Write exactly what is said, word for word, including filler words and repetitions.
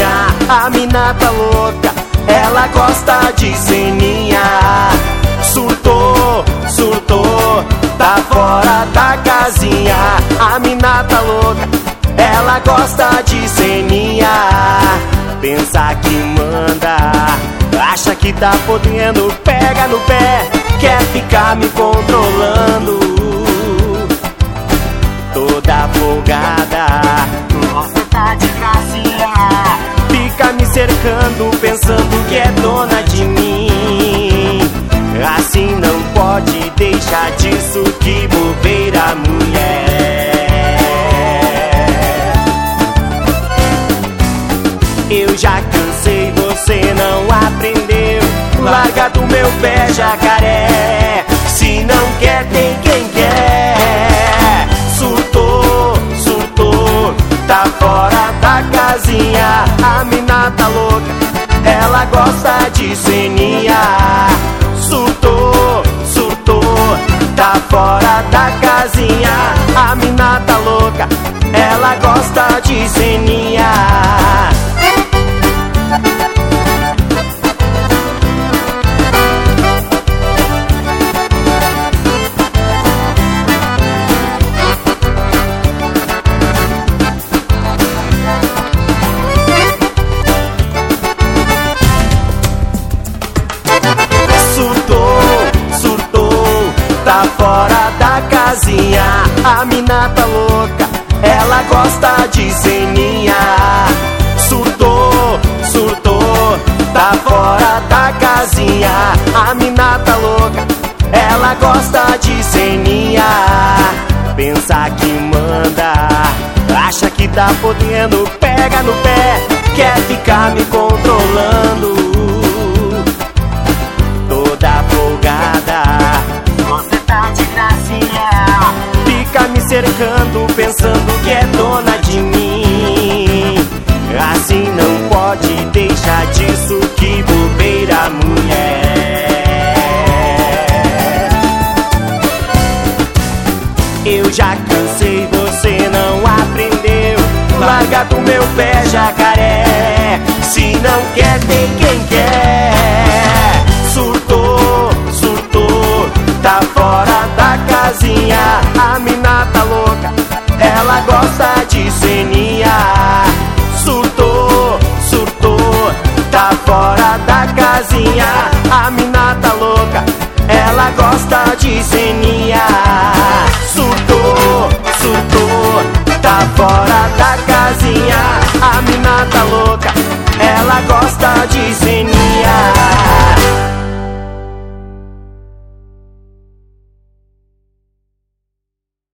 casinha, a mina tá louca, ela gosta de ceninha. Surtou, surtou, tá fora da casinha, a mina tá louca, ela gosta de ceninha. Pensa que manda, acha que tá podendo, pega no pé, quer ficar me controlando. Toda folgada, você tá de gracinha, fica me cercando, pensando que é dona de mim. Assim não pode deixar disso, que bobeira, mulher. Eu já cansei, você não aprendeu, larga do meu pé, jacaré. Se não quer, tem quem quer. Surtou, surtou, tá fora da casinha, a mina tá louca, ela gosta de ceninha. Surtou, surtou, tá fora da casinha, a mina tá louca, ela gosta de ceninha. Tá fora da casinha, a mina tá louca, ela gosta de ceninha. Surtou, surtou, tá fora da casinha, a mina tá louca, ela gosta de ceninha. Pensa que manda, acha que tá podendo, pega no pé, quer ficar me controlando. Toda folgada, você tá de gracinha, fica me cercando, pensando que é dona de mim. Assim não pode deixar disso, que bobeira, mulher. Eu já cansei, você não aprendeu, larga do meu pé, jacaré. Se não quer, tem quem quer. Surtou, surtou, tá fora da casinha, a mina tá louca, ela gosta de ceninha. Surtou, surtou, tá fora da casinha, a mina tá louca, ela gosta de ceninha. Surtou, surtou, tá fora da casinha, a mina tá louca, ela gosta de ceninha.